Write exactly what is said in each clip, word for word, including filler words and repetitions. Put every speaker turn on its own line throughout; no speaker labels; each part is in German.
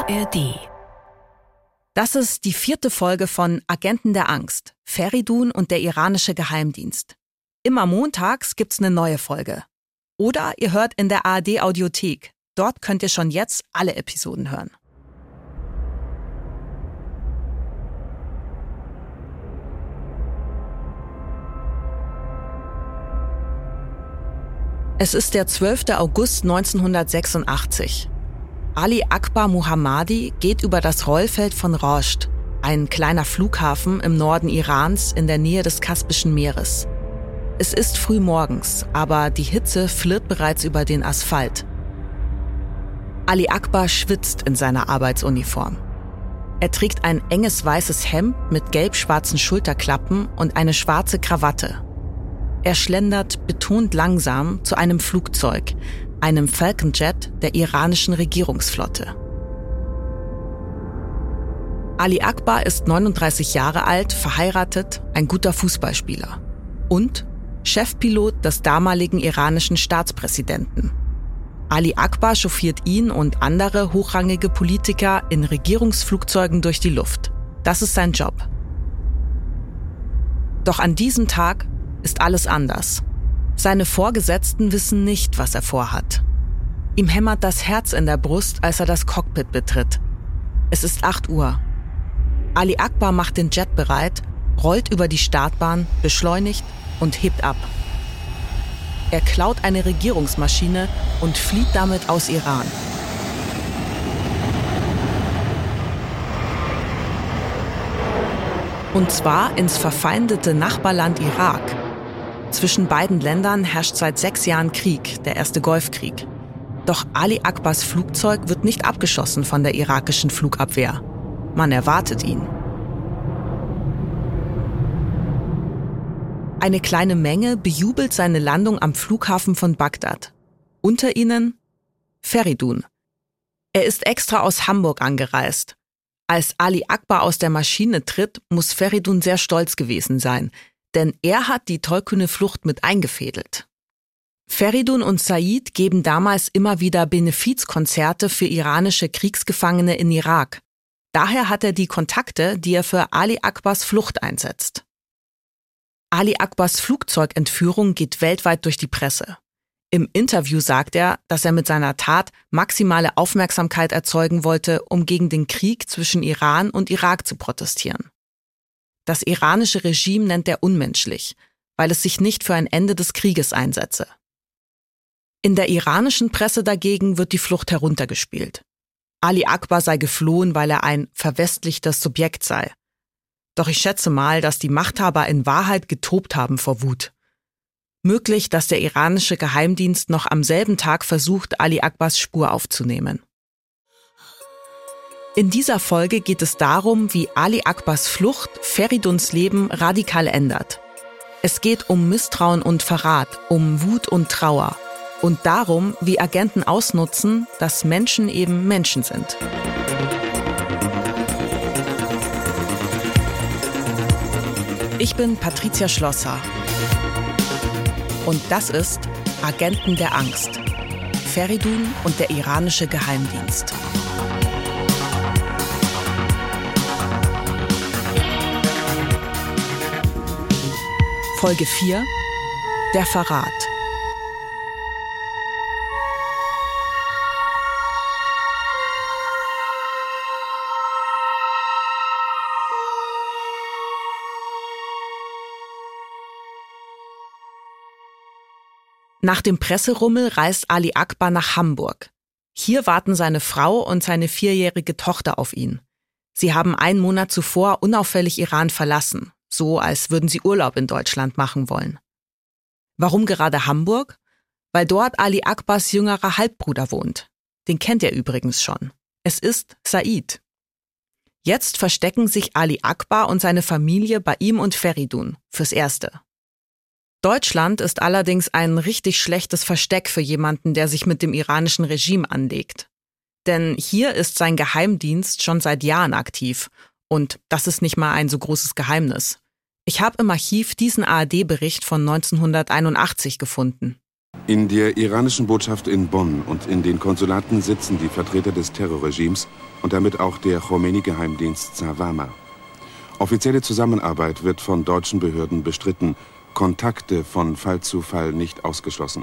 A R D. Das ist die vierte Folge von Agenten der Angst, Feridun und der iranische Geheimdienst. Immer montags gibt's eine neue Folge. Oder ihr hört in der A R D-Audiothek. Dort könnt ihr schon jetzt alle Episoden hören. Es ist der zwölfte August neunzehnhundertsechsundachtzig. Ali Akbar Mohammadi geht über das Rollfeld von Rasht, ein kleiner Flughafen im Norden Irans in der Nähe des Kaspischen Meeres. Es ist früh morgens, aber die Hitze flirrt bereits über den Asphalt. Ali Akbar schwitzt in seiner Arbeitsuniform. Er trägt ein enges weißes Hemd mit gelb-schwarzen Schulterklappen und eine schwarze Krawatte. Er schlendert betont langsam zu einem Flugzeug, einem Falcon Jet der iranischen Regierungsflotte. Ali Akbar ist neununddreißig Jahre alt, verheiratet, ein guter Fußballspieler und Chefpilot des damaligen iranischen Staatspräsidenten. Ali Akbar chauffiert ihn und andere hochrangige Politiker in Regierungsflugzeugen durch die Luft. Das ist sein Job. Doch an diesem Tag ist alles anders. Seine Vorgesetzten wissen nicht, was er vorhat. Ihm hämmert das Herz in der Brust, als er das Cockpit betritt. Es ist acht Uhr. Ali Akbar macht den Jet bereit, rollt über die Startbahn, beschleunigt und hebt ab. Er klaut eine Regierungsmaschine und flieht damit aus Iran. Und zwar ins verfeindete Nachbarland Irak. Zwischen beiden Ländern herrscht seit sechs Jahren Krieg, der erste Golfkrieg. Doch Ali Akbars Flugzeug wird nicht abgeschossen von der irakischen Flugabwehr. Man erwartet ihn. Eine kleine Menge bejubelt seine Landung am Flughafen von Bagdad. Unter ihnen Feridun. Er ist extra aus Hamburg angereist. Als Ali Akbar aus der Maschine tritt, muss Feridun sehr stolz gewesen sein, denn er hat die tollkühne Flucht mit eingefädelt. Feridun und Said geben damals immer wieder Benefizkonzerte für iranische Kriegsgefangene in Irak. Daher hat er die Kontakte, die er für Ali Akbars Flucht einsetzt. Ali Akbars Flugzeugentführung geht weltweit durch die Presse. Im Interview sagt er, dass er mit seiner Tat maximale Aufmerksamkeit erzeugen wollte, um gegen den Krieg zwischen Iran und Irak zu protestieren. Das iranische Regime nennt er unmenschlich, weil es sich nicht für ein Ende des Krieges einsetze. In der iranischen Presse dagegen wird die Flucht heruntergespielt. Ali Akbar sei geflohen, weil er ein verwestlichtes Subjekt sei. Doch ich schätze mal, dass die Machthaber in Wahrheit getobt haben vor Wut. Möglich, dass der iranische Geheimdienst noch am selben Tag versucht, Ali Akbars Spur aufzunehmen. In dieser Folge geht es darum, wie Ali Akbars Flucht Feriduns Leben radikal ändert. Es geht um Misstrauen und Verrat, um Wut und Trauer und darum, wie Agenten ausnutzen, dass Menschen eben Menschen sind. Ich bin Patricia Schlosser und das ist Agenten der Angst, Feridun und der iranische Geheimdienst. Folge vier: Der Verrat. Nach dem Presserummel reist Ali Akbar nach Hamburg. Hier warten seine Frau und seine vierjährige Tochter auf ihn. Sie haben einen Monat zuvor unauffällig Iran verlassen, so als würden sie Urlaub in Deutschland machen wollen. Warum gerade Hamburg? Weil dort Ali Akbars jüngerer Halbbruder wohnt. Den kennt er übrigens schon. Es ist Said. Jetzt verstecken sich Ali Akbar und seine Familie bei ihm und Feridun fürs Erste. Deutschland ist allerdings ein richtig schlechtes Versteck für jemanden, der sich mit dem iranischen Regime anlegt. Denn hier ist sein Geheimdienst schon seit Jahren aktiv. Und das ist nicht mal ein so großes Geheimnis. Ich habe im Archiv diesen A R D-Bericht von neunzehnhunderteinundachtzig gefunden.
In der iranischen Botschaft in Bonn und in den Konsulaten sitzen die Vertreter des Terrorregimes und damit auch der Khomeini-Geheimdienst Savama. Offizielle Zusammenarbeit wird von deutschen Behörden bestritten, Kontakte von Fall zu Fall nicht ausgeschlossen.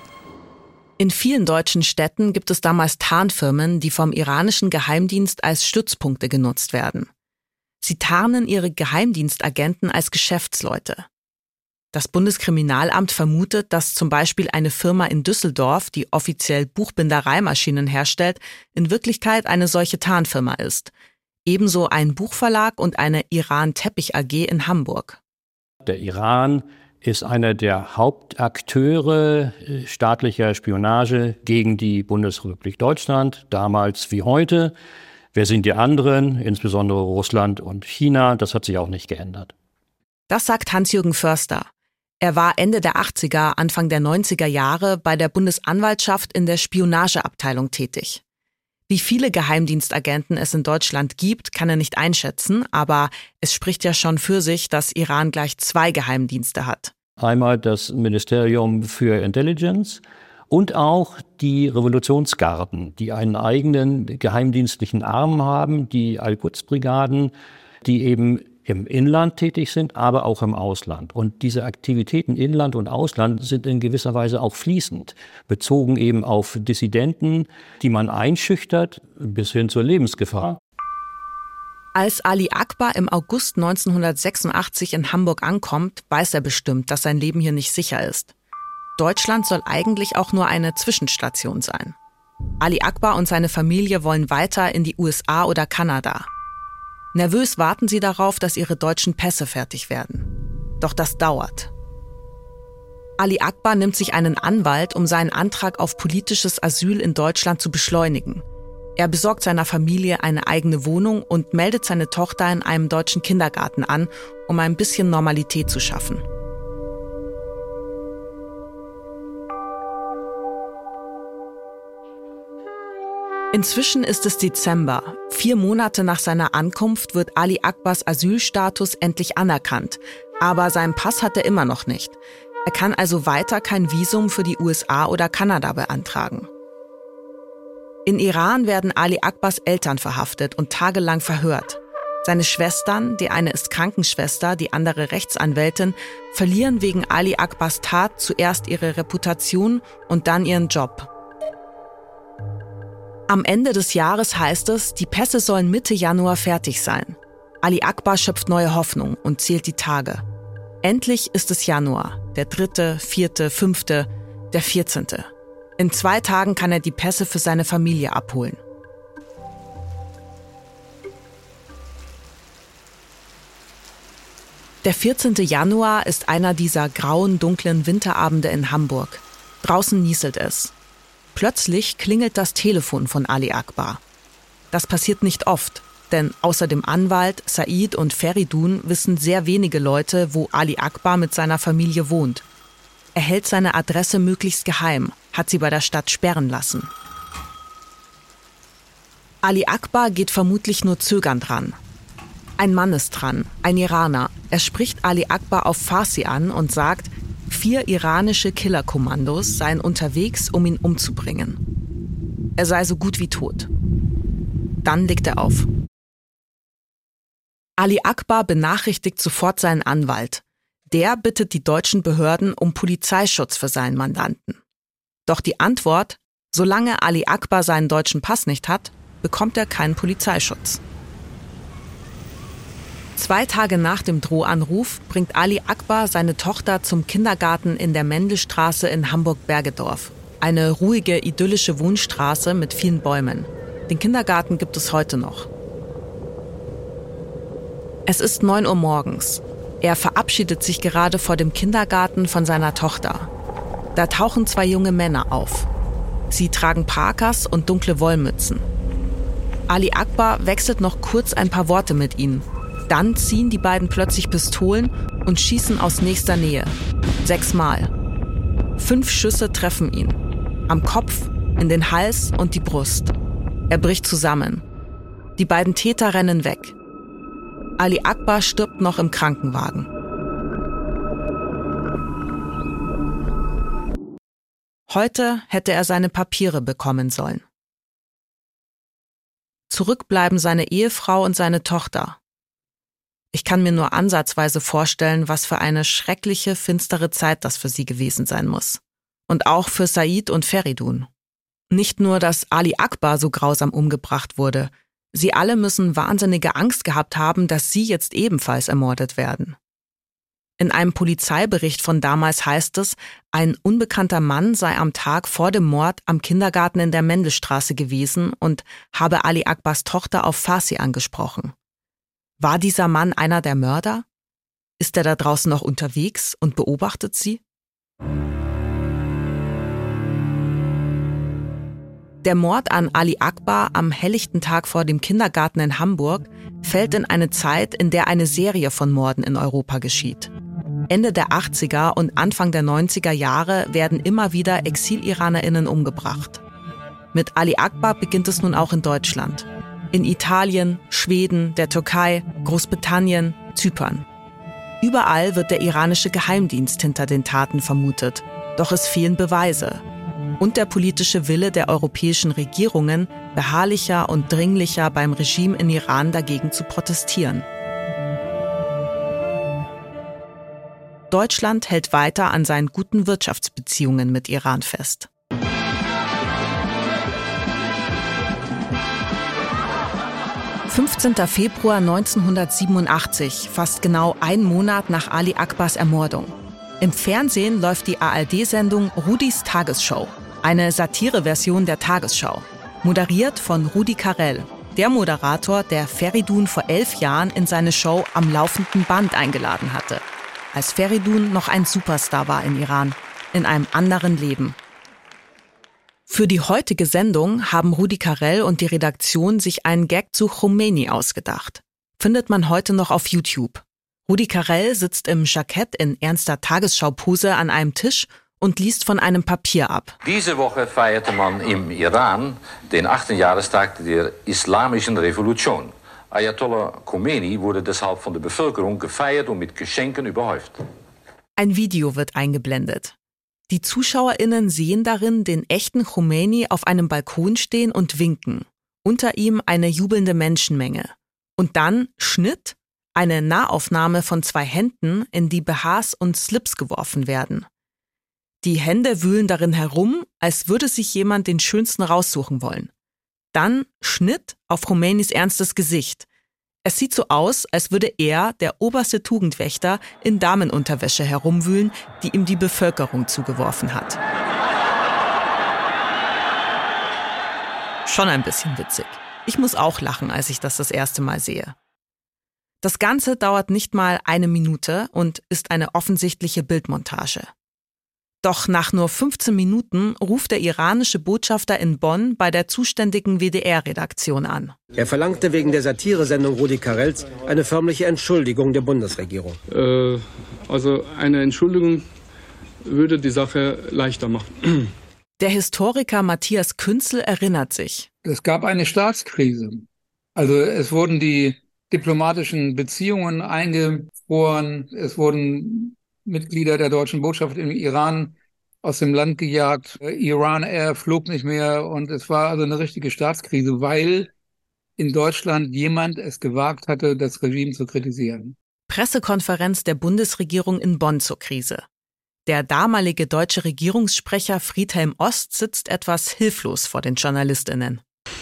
In vielen deutschen Städten gibt es damals Tarnfirmen, die vom iranischen Geheimdienst als Stützpunkte genutzt werden. Sie tarnen ihre Geheimdienstagenten als Geschäftsleute. Das Bundeskriminalamt vermutet, dass zum Beispiel eine Firma in Düsseldorf, die offiziell Buchbindereimaschinen herstellt, in Wirklichkeit eine solche Tarnfirma ist. Ebenso ein Buchverlag und eine Iran-Teppich A G in Hamburg.
Der Iran ist einer der Hauptakteure staatlicher Spionage gegen die Bundesrepublik Deutschland, damals wie heute. Wer sind die anderen, insbesondere Russland und China? Das hat sich auch nicht geändert.
Das sagt Hans-Jürgen Förster. Er war Ende der achtziger, Anfang der neunziger Jahre bei der Bundesanwaltschaft in der Spionageabteilung tätig. Wie viele Geheimdienstagenten es in Deutschland gibt, kann er nicht einschätzen, aber es spricht ja schon für sich, dass Iran gleich zwei Geheimdienste hat.
Einmal das Ministerium für Intelligence und auch die Revolutionsgarden, die einen eigenen geheimdienstlichen Arm haben, die Al-Quds-Brigaden, die eben im Inland tätig sind, aber auch im Ausland. Und diese Aktivitäten Inland und Ausland sind in gewisser Weise auch fließend, bezogen eben auf Dissidenten, die man einschüchtert, bis hin zur Lebensgefahr.
Als Ali Akbar im August neunzehnhundertsechsundachtzig in Hamburg ankommt, weiß er bestimmt, dass sein Leben hier nicht sicher ist. Deutschland soll eigentlich auch nur eine Zwischenstation sein. Ali Akbar und seine Familie wollen weiter in die U S A oder Kanada. Nervös warten sie darauf, dass ihre deutschen Pässe fertig werden. Doch das dauert. Ali Akbar nimmt sich einen Anwalt, um seinen Antrag auf politisches Asyl in Deutschland zu beschleunigen. Er besorgt seiner Familie eine eigene Wohnung und meldet seine Tochter in einem deutschen Kindergarten an, um ein bisschen Normalität zu schaffen. Inzwischen ist es Dezember. Vier Monate nach seiner Ankunft wird Ali Akbars Asylstatus endlich anerkannt. Aber seinen Pass hat er immer noch nicht. Er kann also weiter kein Visum für die U S A oder Kanada beantragen. In Iran werden Ali Akbars Eltern verhaftet und tagelang verhört. Seine Schwestern, die eine ist Krankenschwester, die andere Rechtsanwältin, verlieren wegen Ali Akbars Tat zuerst ihre Reputation und dann ihren Job. Am Ende des Jahres heißt es, die Pässe sollen Mitte Januar fertig sein. Ali Akbar schöpft neue Hoffnung und zählt die Tage. Endlich ist es Januar, der dritte, vierte, fünfte, der vierzehnte. In zwei Tagen kann er die Pässe für seine Familie abholen. Der vierzehnte Januar ist einer dieser grauen, dunklen Winterabende in Hamburg. Draußen nieselt es. Plötzlich klingelt das Telefon von Ali Akbar. Das passiert nicht oft, denn außer dem Anwalt, Said und Feridun wissen sehr wenige Leute, wo Ali Akbar mit seiner Familie wohnt. Er hält seine Adresse möglichst geheim, hat sie bei der Stadt sperren lassen. Ali Akbar geht vermutlich nur zögernd ran. Ein Mann ist dran, ein Iraner. Er spricht Ali Akbar auf Farsi an und sagt, vier iranische Killerkommandos seien unterwegs, um ihn umzubringen. Er sei so gut wie tot. Dann legt er auf. Ali Akbar benachrichtigt sofort seinen Anwalt. Der bittet die deutschen Behörden um Polizeischutz für seinen Mandanten. Doch die Antwort, solange Ali Akbar seinen deutschen Pass nicht hat, bekommt er keinen Polizeischutz. Zwei Tage nach dem Drohanruf bringt Ali Akbar seine Tochter zum Kindergarten in der Mendelstraße in Hamburg-Bergedorf. Eine ruhige, idyllische Wohnstraße mit vielen Bäumen. Den Kindergarten gibt es heute noch. Es ist neun Uhr morgens. Er verabschiedet sich gerade vor dem Kindergarten von seiner Tochter. Da tauchen zwei junge Männer auf. Sie tragen Parkas und dunkle Wollmützen. Ali Akbar wechselt noch kurz ein paar Worte mit ihnen. Dann ziehen die beiden plötzlich Pistolen und schießen aus nächster Nähe. Sechsmal. Fünf Schüsse treffen ihn. Am Kopf, in den Hals und die Brust. Er bricht zusammen. Die beiden Täter rennen weg. Ali Akbar stirbt noch im Krankenwagen. Heute hätte er seine Papiere bekommen sollen. Zurück bleiben seine Ehefrau und seine Tochter. Ich kann mir nur ansatzweise vorstellen, was für eine schreckliche, finstere Zeit das für sie gewesen sein muss. Und auch für Said und Feridun. Nicht nur, dass Ali Akbar so grausam umgebracht wurde, sie alle müssen wahnsinnige Angst gehabt haben, dass sie jetzt ebenfalls ermordet werden. In einem Polizeibericht von damals heißt es, ein unbekannter Mann sei am Tag vor dem Mord am Kindergarten in der Mendelstraße gewesen und habe Ali Akbars Tochter auf Farsi angesprochen. War dieser Mann einer der Mörder? Ist er da draußen noch unterwegs und beobachtet sie? Der Mord an Ali Akbar am helllichten Tag vor dem Kindergarten in Hamburg fällt in eine Zeit, in der eine Serie von Morden in Europa geschieht. Ende der achtziger und Anfang der neunziger Jahre werden immer wieder Exil-IranerInnen umgebracht. Mit Ali Akbar beginnt es nun auch in Deutschland. In Italien, Schweden, der Türkei, Großbritannien, Zypern. Überall wird der iranische Geheimdienst hinter den Taten vermutet. Doch es fehlen Beweise. Und der politische Wille der europäischen Regierungen, beharrlicher und dringlicher beim Regime in Iran dagegen zu protestieren. Deutschland hält weiter an seinen guten Wirtschaftsbeziehungen mit Iran fest. fünfzehnter Februar neunzehnhundertsiebenundachtzig, fast genau ein Monat nach Ali Akbars Ermordung. Im Fernsehen läuft die A R D-Sendung Rudis Tagesschau, eine Satireversion der Tagesschau, moderiert von Rudi Carrell, der Moderator, der Feridun vor elf Jahren in seine Show am laufenden Band eingeladen hatte, als Feridun noch ein Superstar war in Iran, in einem anderen Leben. Für die heutige Sendung haben Rudi Carrell und die Redaktion sich einen Gag zu Khomeini ausgedacht. Findet man heute noch auf YouTube. Rudi Carrell sitzt im Jackett in ernster Tagesschaupose an einem Tisch und liest von einem Papier ab.
Diese Woche feierte man im Iran den achten Jahrestag der Islamischen Revolution. Ayatollah Khomeini wurde deshalb von der Bevölkerung gefeiert und mit Geschenken überhäuft.
Ein Video wird eingeblendet. Die ZuschauerInnen sehen darin den echten Khomeini auf einem Balkon stehen und winken. Unter ihm eine jubelnde Menschenmenge. Und dann Schnitt, eine Nahaufnahme von zwei Händen, in die B Hs und Slips geworfen werden. Die Hände wühlen darin herum, als würde sich jemand den schönsten raussuchen wollen. Dann Schnitt auf Khomeinis ernstes Gesicht. Es sieht so aus, als würde er, der oberste Tugendwächter, in Damenunterwäsche herumwühlen, die ihm die Bevölkerung zugeworfen hat. Schon ein bisschen witzig. Ich muss auch lachen, als ich das das erste Mal sehe. Das Ganze dauert nicht mal eine Minute und ist eine offensichtliche Bildmontage. Doch nach nur fünfzehn Minuten ruft der iranische Botschafter in Bonn bei der zuständigen W D R-Redaktion an.
Er verlangte wegen der Satiresendung Rudi Carrells eine förmliche Entschuldigung der Bundesregierung.
Äh, also eine Entschuldigung würde die Sache leichter machen.
Der Historiker Matthias Künzel erinnert sich.
Es gab eine Staatskrise. Also es wurden die diplomatischen Beziehungen eingefroren, es wurden Mitglieder der deutschen Botschaft im Iran aus dem Land gejagt. Iran Air flog nicht mehr und es war also eine richtige Staatskrise, weil in Deutschland jemand es gewagt hatte, das Regime zu kritisieren.
Pressekonferenz der Bundesregierung in Bonn zur Krise. Der damalige deutsche Regierungssprecher Friedhelm Ost sitzt etwas hilflos vor den JournalistInnen.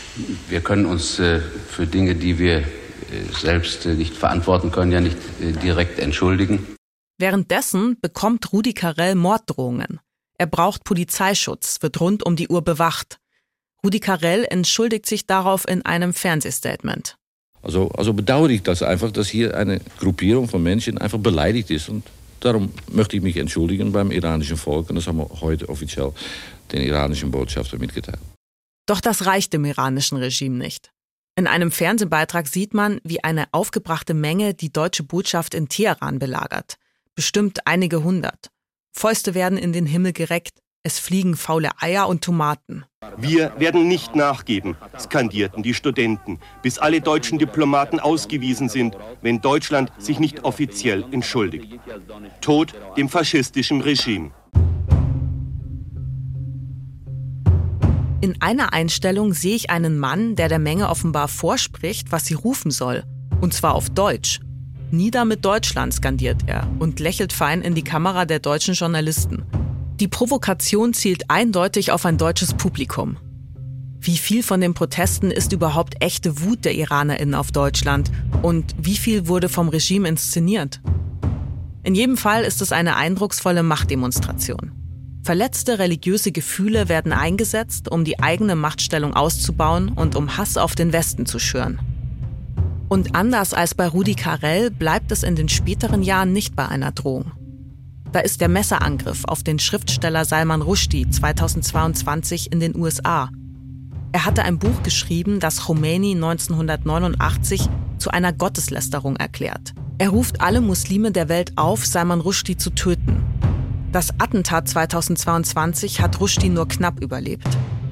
Wir können uns äh, für Dinge, die wir äh, selbst äh, nicht verantworten können, ja nicht äh, direkt entschuldigen.
Währenddessen bekommt Rudi Carrell Morddrohungen. Er braucht Polizeischutz, wird rund um die Uhr bewacht. Rudi Carrell entschuldigt sich darauf in einem Fernsehstatement.
Also, also bedauere ich das einfach, dass hier eine Gruppierung von Menschen einfach beleidigt ist. Und darum möchte ich mich entschuldigen beim iranischen Volk. Und das haben wir heute offiziell den iranischen Botschafter mitgeteilt.
Doch das reicht dem iranischen Regime nicht. In einem Fernsehbeitrag sieht man, wie eine aufgebrachte Menge die deutsche Botschaft in Teheran belagert. Bestimmt einige hundert. Fäuste werden in den Himmel gereckt. Es fliegen faule Eier und Tomaten.
Wir werden nicht nachgeben, skandierten die Studenten, bis alle deutschen Diplomaten ausgewiesen sind, wenn Deutschland sich nicht offiziell entschuldigt. Tod dem faschistischen Regime.
In einer Einstellung sehe ich einen Mann, der der Menge offenbar vorspricht, was sie rufen soll. Und zwar auf Deutsch. Nieder mit Deutschland, skandiert er und lächelt fein in die Kamera der deutschen Journalisten. Die Provokation zielt eindeutig auf ein deutsches Publikum. Wie viel von den Protesten ist überhaupt echte Wut der IranerInnen auf Deutschland? Und wie viel wurde vom Regime inszeniert? In jedem Fall ist es eine eindrucksvolle Machtdemonstration. Verletzte religiöse Gefühle werden eingesetzt, um die eigene Machtstellung auszubauen und um Hass auf den Westen zu schüren. Und anders als bei Rudi Carrell bleibt es in den späteren Jahren nicht bei einer Drohung. Da ist der Messerangriff auf den Schriftsteller Salman Rushdie zweitausendzweiundzwanzig in den U S A. Er hatte ein Buch geschrieben, das Khomeini neunzehnhundertneunundachtzig zu einer Gotteslästerung erklärt. Er ruft alle Muslime der Welt auf, Salman Rushdie zu töten. Das Attentat zweitausendzweiundzwanzig hat Rushdie nur knapp überlebt.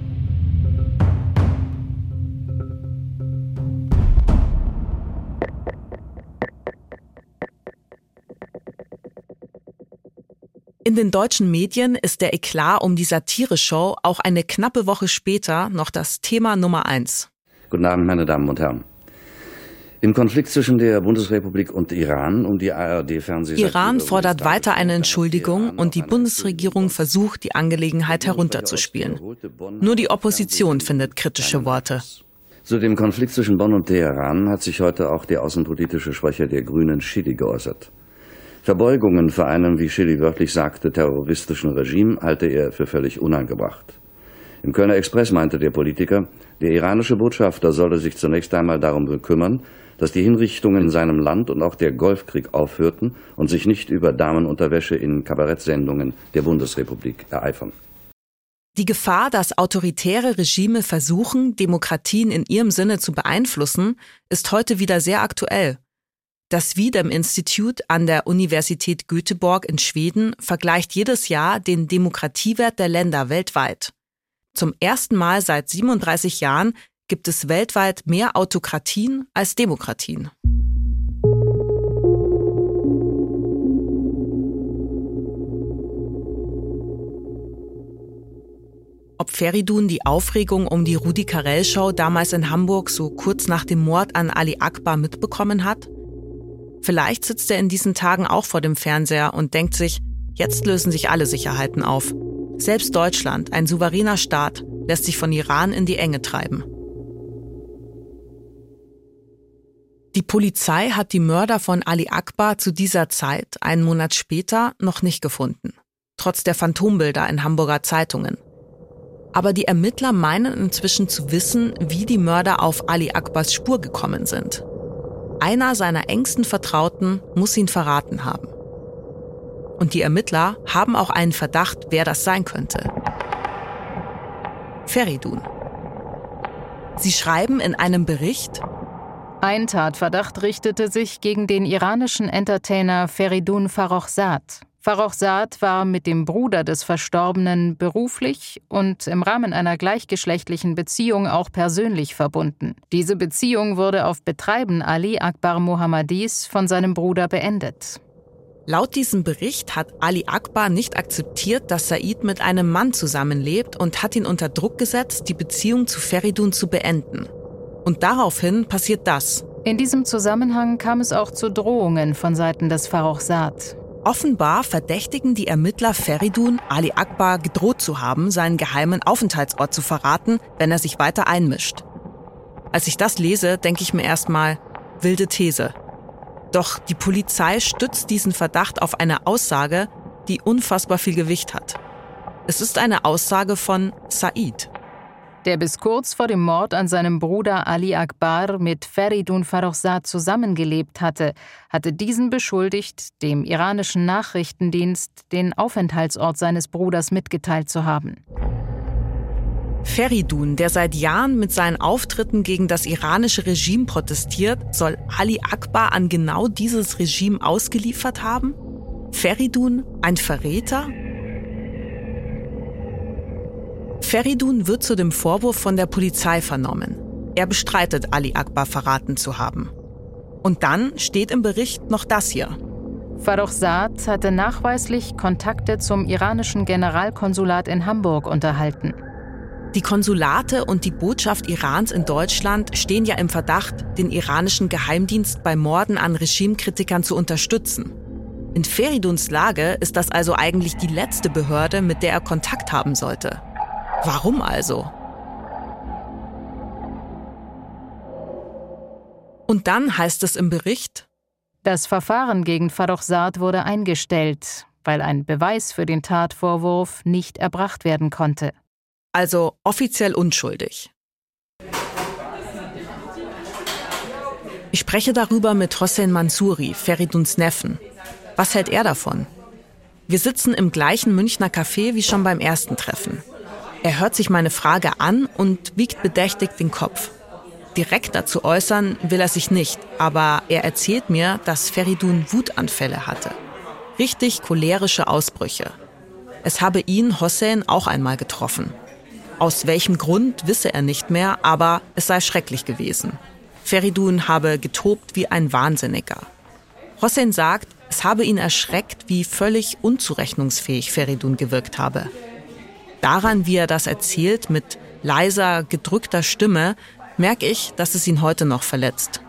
In den deutschen Medien ist der Eklat um die Satire-Show auch eine knappe Woche später noch das Thema Nummer eins.
Guten Abend, meine Damen und Herren. Im Konflikt zwischen der Bundesrepublik und Iran um die A R D-Fernsehsatire...
Iran fordert weiter eine Entschuldigung und die Bundesregierung versucht, die Angelegenheit herunterzuspielen. Nur die Opposition findet kritische Worte.
Zu dem Konflikt zwischen Bonn und Teheran hat sich heute auch der außenpolitische Sprecher der Grünen, Schily, geäußert. Verbeugungen für einen, wie Schily wörtlich sagte, terroristischen Regime halte er für völlig unangebracht. Im Kölner Express meinte der Politiker, der iranische Botschafter solle sich zunächst einmal darum bekümmern, dass die Hinrichtungen in seinem Land und auch der Golfkrieg aufhörten und sich nicht über Damenunterwäsche in Kabarettsendungen der Bundesrepublik ereifern.
Die Gefahr, dass autoritäre Regime versuchen, Demokratien in ihrem Sinne zu beeinflussen, ist heute wieder sehr aktuell. Das Wiedem Institute an der Universität Göteborg in Schweden vergleicht jedes Jahr den Demokratiewert der Länder weltweit. Zum ersten Mal seit siebenunddreißig Jahren gibt es weltweit mehr Autokratien als Demokratien. Ob Feridun die Aufregung um die Rudi Carrell-Show damals in Hamburg so kurz nach dem Mord an Ali Akbar mitbekommen hat? Vielleicht sitzt er in diesen Tagen auch vor dem Fernseher und denkt sich, jetzt lösen sich alle Sicherheiten auf. Selbst Deutschland, ein souveräner Staat, lässt sich von Iran in die Enge treiben. Die Polizei hat die Mörder von Ali Akbar zu dieser Zeit, einen Monat später, noch nicht gefunden. Trotz der Phantombilder in Hamburger Zeitungen. Aber die Ermittler meinen inzwischen zu wissen, wie die Mörder auf Ali Akbars Spur gekommen sind. Einer seiner engsten Vertrauten muss ihn verraten haben. Und die Ermittler haben auch einen Verdacht, wer das sein könnte. Feridun. Sie schreiben in einem Bericht:
Ein Tatverdacht richtete sich gegen den iranischen Entertainer Feridun Farrokhzad. Farrokhzad war mit dem Bruder des Verstorbenen beruflich und im Rahmen einer gleichgeschlechtlichen Beziehung auch persönlich verbunden. Diese Beziehung wurde auf Betreiben Ali Akbar Mohammadis von seinem Bruder beendet.
Laut diesem Bericht hat Ali Akbar nicht akzeptiert, dass Said mit einem Mann zusammenlebt und hat ihn unter Druck gesetzt, die Beziehung zu Feridun zu beenden. Und daraufhin passiert das.
In diesem Zusammenhang kam es auch zu Drohungen von Seiten des Farrokhzad.
Offenbar verdächtigen die Ermittler Feridun, Ali Akbar gedroht zu haben, seinen geheimen Aufenthaltsort zu verraten, wenn er sich weiter einmischt. Als ich das lese, denke ich mir erstmal, wilde These. Doch die Polizei stützt diesen Verdacht auf eine Aussage, die unfassbar viel Gewicht hat. Es ist eine Aussage von Said.
Der bis kurz vor dem Mord an seinem Bruder Ali Akbar mit Feridun Farrokhzad zusammengelebt hatte, hatte diesen beschuldigt, dem iranischen Nachrichtendienst den Aufenthaltsort seines Bruders mitgeteilt zu haben.
Feridun, der seit Jahren mit seinen Auftritten gegen das iranische Regime protestiert, soll Ali Akbar an genau dieses Regime ausgeliefert haben? Feridun, ein Verräter? Feridun wird zu dem Vorwurf von der Polizei vernommen. Er bestreitet, Ali Akbar verraten zu haben. Und dann steht im Bericht noch das hier.
Farrokhzad hatte nachweislich Kontakte zum iranischen Generalkonsulat in Hamburg unterhalten.
Die Konsulate und die Botschaft Irans in Deutschland stehen ja im Verdacht, den iranischen Geheimdienst bei Morden an Regimekritikern zu unterstützen. In Feriduns Lage ist das also eigentlich die letzte Behörde, mit der er Kontakt haben sollte. Warum also? Und dann heißt es im Bericht:
Das Verfahren gegen Farrokhzad wurde eingestellt, weil ein Beweis für den Tatvorwurf nicht erbracht werden konnte.
Also offiziell unschuldig. Ich spreche darüber mit Hossein Mansouri, Feriduns Neffen. Was hält er davon? Wir sitzen im gleichen Münchner Café wie schon beim ersten Treffen. Er hört sich meine Frage an und wiegt bedächtig den Kopf. Direkt dazu äußern will er sich nicht, aber er erzählt mir, dass Feridun Wutanfälle hatte. Richtig cholerische Ausbrüche. Es habe ihn, Hossein, auch einmal getroffen. Aus welchem Grund, wisse er nicht mehr, aber es sei schrecklich gewesen. Feridun habe getobt wie ein Wahnsinniger. Hossein sagt, es habe ihn erschreckt, wie völlig unzurechnungsfähig Feridun gewirkt habe. Daran, wie er das erzählt, mit leiser, gedrückter Stimme, merke ich, dass es ihn heute noch verletzt.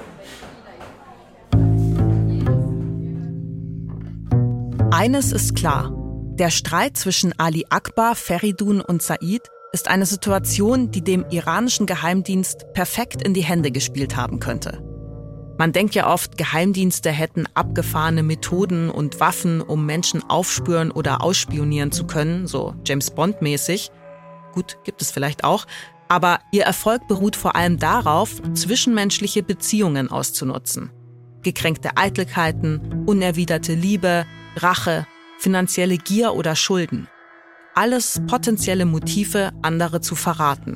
Eines ist klar: Der Streit zwischen Ali Akbar, Feridun und Said ist eine Situation, die dem iranischen Geheimdienst perfekt in die Hände gespielt haben könnte. Man denkt ja oft, Geheimdienste hätten abgefahrene Methoden und Waffen, um Menschen aufspüren oder ausspionieren zu können, so James-Bond-mäßig. Gut, gibt es vielleicht auch. Aber ihr Erfolg beruht vor allem darauf, zwischenmenschliche Beziehungen auszunutzen. Gekränkte Eitelkeiten, unerwiderte Liebe, Rache, finanzielle Gier oder Schulden. Alles potenzielle Motive, andere zu verraten.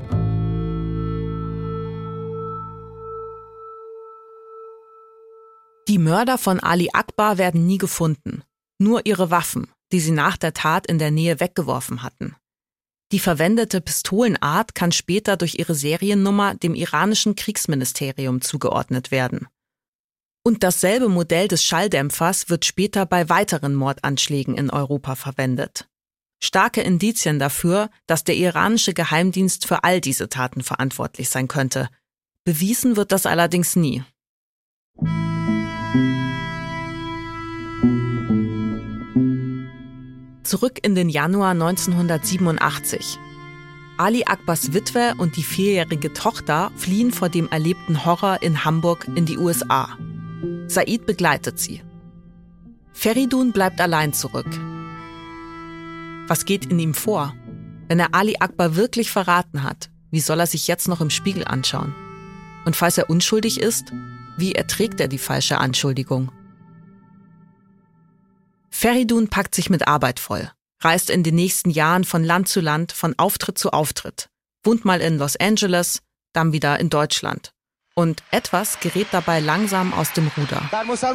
Die Mörder von Ali Akbar werden nie gefunden. Nur ihre Waffen, die sie nach der Tat in der Nähe weggeworfen hatten. Die verwendete Pistolenart kann später durch ihre Seriennummer dem iranischen Kriegsministerium zugeordnet werden. Und dasselbe Modell des Schalldämpfers wird später bei weiteren Mordanschlägen in Europa verwendet. Starke Indizien dafür, dass der iranische Geheimdienst für all diese Taten verantwortlich sein könnte. Bewiesen wird das allerdings nie. Zurück in den Januar neunzehnhundertsiebenundachtzig. Ali Akbars Witwe und die vierjährige Tochter fliehen vor dem erlebten Horror in Hamburg in die U S A. Said begleitet sie. Feridun bleibt allein zurück. Was geht in ihm vor? Wenn er Ali Akbar wirklich verraten hat, wie soll er sich jetzt noch im Spiegel anschauen? Und falls er unschuldig ist, wie erträgt er die falsche Anschuldigung? Feridun packt sich mit Arbeit voll, reist in den nächsten Jahren von Land zu Land, von Auftritt zu Auftritt, wohnt mal in Los Angeles, dann wieder in Deutschland. Und etwas gerät dabei langsam aus dem Ruder.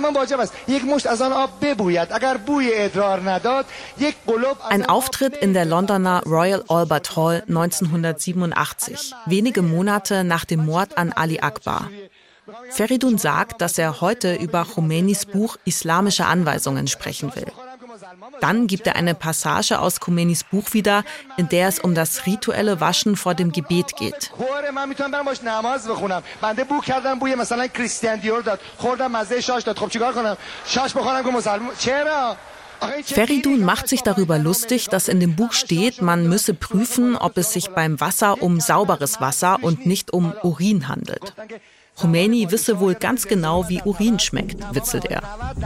Ein Auftritt in der Londoner Royal Albert Hall neunzehnhundertsiebenundachtzig, wenige Monate nach dem Mord an Ali Akbar. Feridun sagt, dass er heute über Khomeinis Buch Islamische Anweisungen sprechen will. Dann gibt er eine Passage aus Khomeinis Buch wieder, in der es um das rituelle Waschen vor dem Gebet geht. Feridun macht sich darüber lustig, dass in dem Buch steht, man müsse prüfen, ob es sich beim Wasser um sauberes Wasser und nicht um Urin handelt. Khomeini wisse wohl ganz genau, wie Urin schmeckt, witzelt er.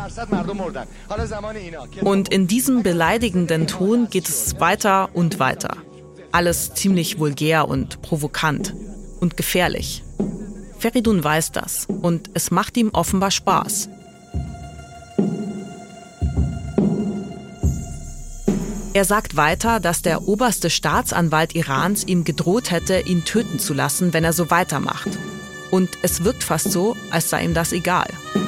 Und in diesem beleidigenden Ton geht es weiter und weiter. Alles ziemlich vulgär und provokant und gefährlich. Feridun weiß das und es macht ihm offenbar Spaß. Er sagt weiter, dass der oberste Staatsanwalt Irans ihm gedroht hätte, ihn töten zu lassen, wenn er so weitermacht. Und es wirkt fast so, als sei ihm das egal.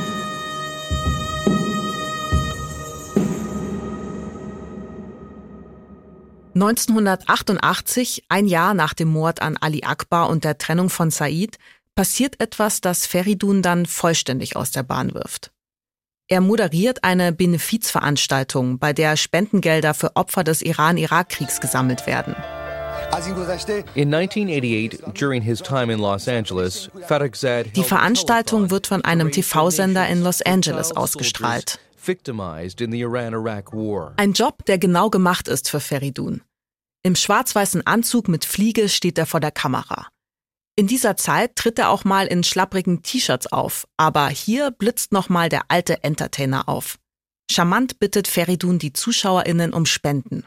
neunzehnhundertachtundachtzig, ein Jahr nach dem Mord an Ali Akbar und der Trennung von Said, passiert etwas, das Feridun dann vollständig aus der Bahn wirft. Er moderiert eine Benefizveranstaltung, bei der Spendengelder für Opfer des Iran-Irak-Kriegs gesammelt werden.
In nineteen eighty-eight, during his time in Los Angeles, Farrokhzad
Die Veranstaltung wird von einem T V-Sender in Los Angeles ausgestrahlt.
victimized in the Iran-Iraq War.
Ein Job, der genau gemacht ist für Feridun. Im schwarz-weißen Anzug mit Fliege steht er vor der Kamera. In dieser Zeit tritt er auch mal in schlapprigen T-Shirts auf, aber hier blitzt nochmal der alte Entertainer auf. Charmant bittet Feridun die ZuschauerInnen um Spenden.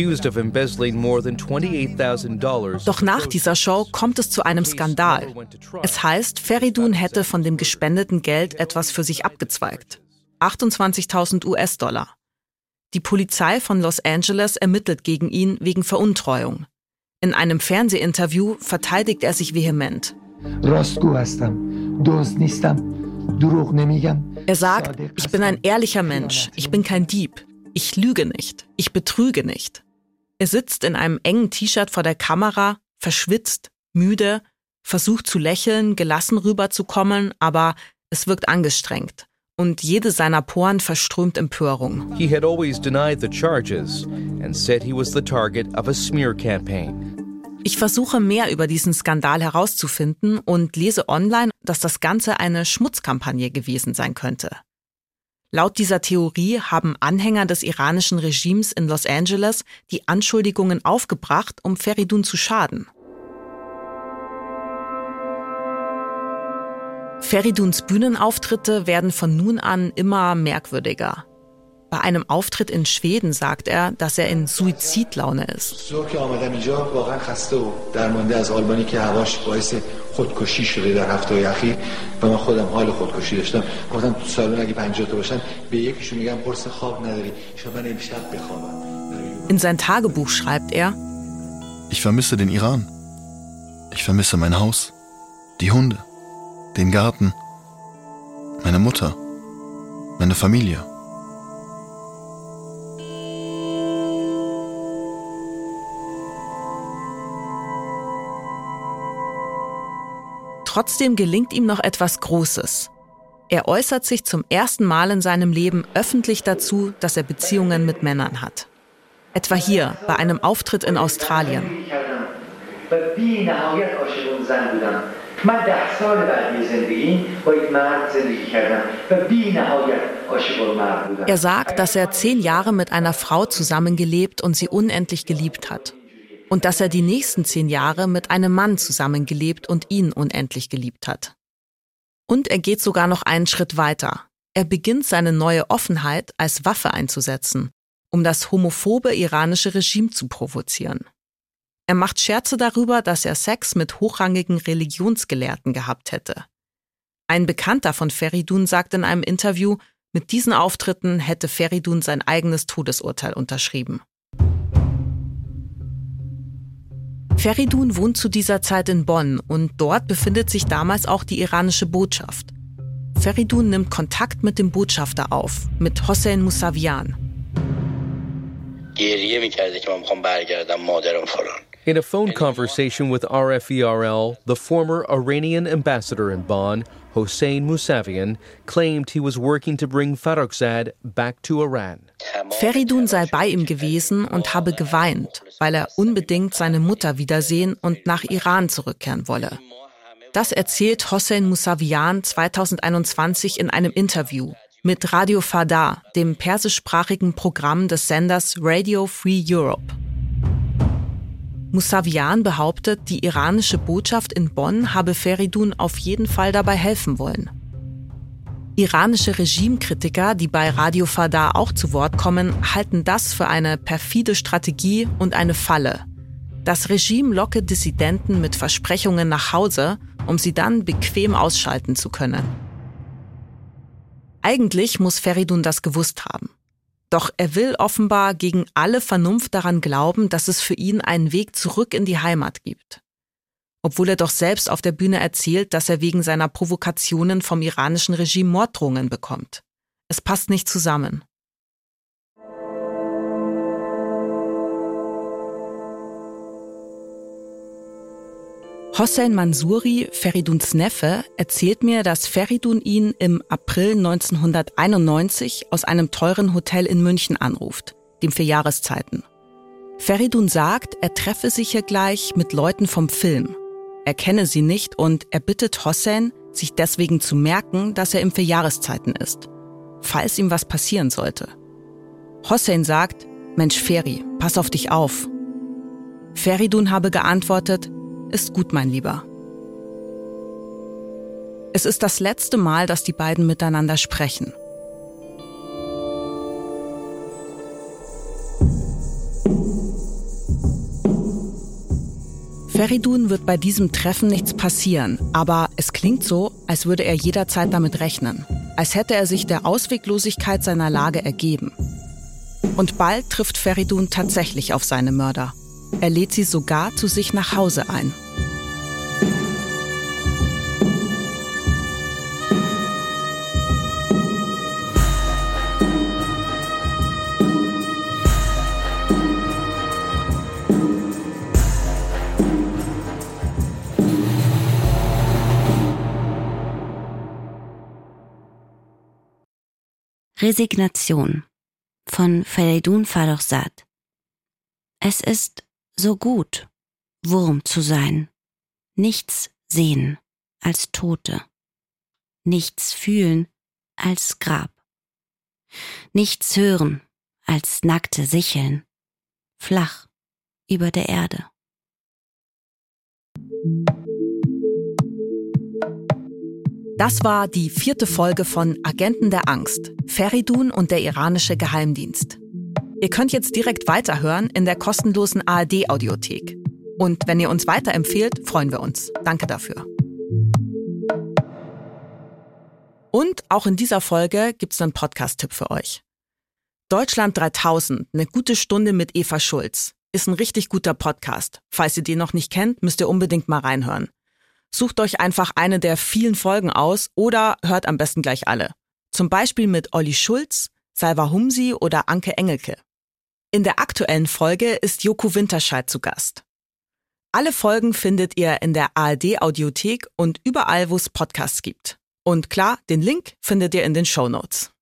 Doch nach dieser Show kommt es zu einem Skandal. Es heißt, Feridun hätte von dem gespendeten Geld etwas für sich abgezweigt. achtundzwanzigtausend US-Dollar. Die Polizei von Los Angeles ermittelt gegen ihn wegen Veruntreuung. In einem Fernsehinterview verteidigt er sich vehement. Er sagt, ich bin ein ehrlicher Mensch, ich bin kein Dieb, ich lüge nicht, ich betrüge nicht. Er sitzt in einem engen T-Shirt vor der Kamera, verschwitzt, müde, versucht zu lächeln, gelassen rüberzukommen, aber es wirkt angestrengt. Und jede seiner Poren verströmt Empörung.
He had always denied the charges and said he was the target of a smear campaign.
Ich versuche mehr über diesen Skandal herauszufinden und lese online, dass das Ganze eine Schmutzkampagne gewesen sein könnte. Laut dieser Theorie haben Anhänger des iranischen Regimes in Los Angeles die Anschuldigungen aufgebracht, um Feridun zu schaden. Feriduns Bühnenauftritte werden von nun an immer merkwürdiger. Bei einem Auftritt in Schweden sagt er, dass er in Suizidlaune ist. In sein Tagebuch schreibt er:
Ich vermisse den Iran. Ich vermisse mein Haus, die Hunde, den Garten, meine Mutter, meine Familie.
Trotzdem gelingt ihm noch etwas Großes. Er äußert sich zum ersten Mal in seinem Leben öffentlich dazu, dass er Beziehungen mit Männern hat. Etwa hier, bei einem Auftritt in Australien. Er sagt, dass er zehn Jahre mit einer Frau zusammengelebt und sie unendlich geliebt hat. Und dass er die nächsten zehn Jahre mit einem Mann zusammengelebt und ihn unendlich geliebt hat. Und er geht sogar noch einen Schritt weiter. Er beginnt seine neue Offenheit als Waffe einzusetzen, um das homophobe iranische Regime zu provozieren. Er macht Scherze darüber, dass er Sex mit hochrangigen Religionsgelehrten gehabt hätte. Ein Bekannter von Feridun sagt in einem Interview, mit diesen Auftritten hätte Feridun sein eigenes Todesurteil unterschrieben. Feridun wohnt zu dieser Zeit in Bonn und dort befindet sich damals auch die iranische Botschaft. Feridun nimmt Kontakt mit dem Botschafter auf, mit Hossein Mousavian.
In a phone conversation with R F E R L, the former Iranian ambassador in Bonn, Hossein Mousavian, claimed he was working to bring Farrokhzad back to Iran.
Feridun sei bei ihm gewesen und habe geweint, weil er unbedingt seine Mutter wiedersehen und nach Iran zurückkehren wolle. Das erzählt Hossein Mousavian zweitausendeinundzwanzig in einem Interview mit Radio Fada, dem persischsprachigen Programm des Senders Radio Free Europe. Mousavian behauptet, die iranische Botschaft in Bonn habe Feridun auf jeden Fall dabei helfen wollen. Iranische Regimekritiker, die bei Radio Fada auch zu Wort kommen, halten das für eine perfide Strategie und eine Falle. Das Regime locke Dissidenten mit Versprechungen nach Hause, um sie dann bequem ausschalten zu können. Eigentlich muss Feridun das gewusst haben. Doch er will offenbar gegen alle Vernunft daran glauben, dass es für ihn einen Weg zurück in die Heimat gibt. Obwohl er doch selbst auf der Bühne erzählt, dass er wegen seiner Provokationen vom iranischen Regime Morddrohungen bekommt. Es passt nicht zusammen. Hossein Mansouri, Feriduns Neffe, erzählt mir, dass Feridun ihn im April neunzehnhunderteinundneunzig aus einem teuren Hotel in München anruft, dem für Jahreszeiten. Feridun sagt, er treffe sich hier gleich mit Leuten vom Film. Er kenne sie nicht und er bittet Hossein, sich deswegen zu merken, dass er im für Jahreszeiten ist, falls ihm was passieren sollte. Hossein sagt, Mensch Feri, pass auf dich auf. Feridun habe geantwortet, ist gut, mein Lieber. Es ist das letzte Mal, dass die beiden miteinander sprechen. Feridun wird bei diesem Treffen nichts passieren, aber es klingt so, als würde er jederzeit damit rechnen, als hätte er sich der Ausweglosigkeit seiner Lage ergeben. Und bald trifft Feridun tatsächlich auf seine Mörder. Er lädt sie sogar zu sich nach Hause ein.
Resignation von Feridun Farrokhzad. Es ist so gut, Wurm zu sein, nichts sehen als Tote, nichts fühlen als Grab, nichts hören als nackte Sicheln, flach über der Erde.
Das war die vierte Folge von Agenten der Angst, Feridun und der iranische Geheimdienst. Ihr könnt jetzt direkt weiterhören in der kostenlosen A R D-Audiothek. Und wenn ihr uns weiterempfehlt, freuen wir uns. Danke dafür. Und auch in dieser Folge gibt's einen Podcast-Tipp für euch. Deutschland dreitausend, eine gute Stunde mit Eva Schulz, ist ein richtig guter Podcast. Falls ihr den noch nicht kennt, müsst ihr unbedingt mal reinhören. Sucht euch einfach eine der vielen Folgen aus oder hört am besten gleich alle. Zum Beispiel mit Olli Schulz, Salva Humsi oder Anke Engelke. In der aktuellen Folge ist Joko Winterscheid zu Gast. Alle Folgen findet ihr in der A R D-Audiothek und überall, wo es Podcasts gibt. Und klar, den Link findet ihr in den Shownotes.